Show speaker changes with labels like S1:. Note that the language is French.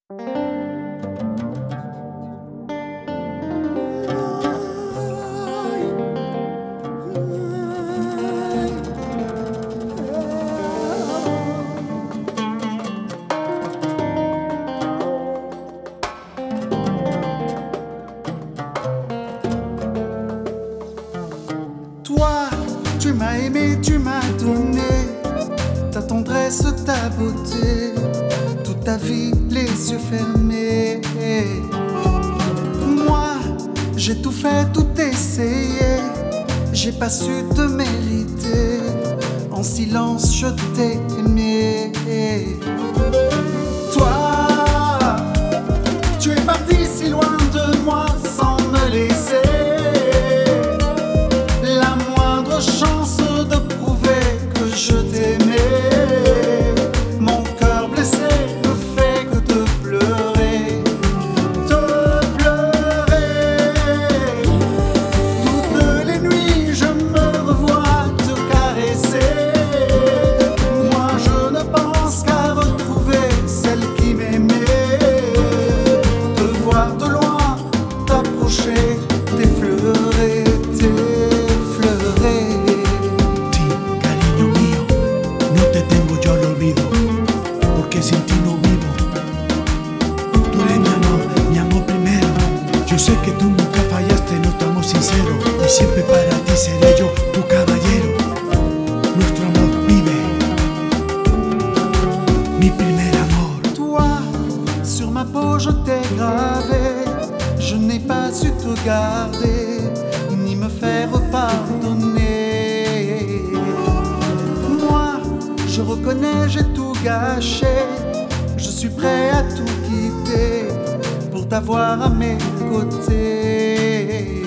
S1: Toi, tu m'as aimé, tu m'as donné ta tendresse, ta beauté, toute ta vie, les yeux fermés. Moi, j'ai tout fait, tout essayé, j'ai pas su te mériter. En silence, je t'ai aimé. Toi, tu es parti si loin de moi sans me laisser chance de prouver que je t'aimais. Mon cœur blessé ne fait que te pleurer, te pleurer. Toutes les nuits je me revois te caresser. Moi je ne pense qu'à retrouver celle qui m'aimait. Te voir de loin, t'approcher, t'effleurer.
S2: Porque sin ti no vivo. Tú eres mi amor primero. Yo sé que tú nunca fallaste, no estamos sinceros. Y siempre para ti seré yo tu caballero. Nuestro amor vive, mi primer amor.
S1: Toi, sur ma peau je t'ai gravé. Je n'ai pas su te garder, ni me faire pardonner. Moi, je reconnais, j'ai tout gâché. Je suis prêt à tout quitter pour t'avoir à mes côtés.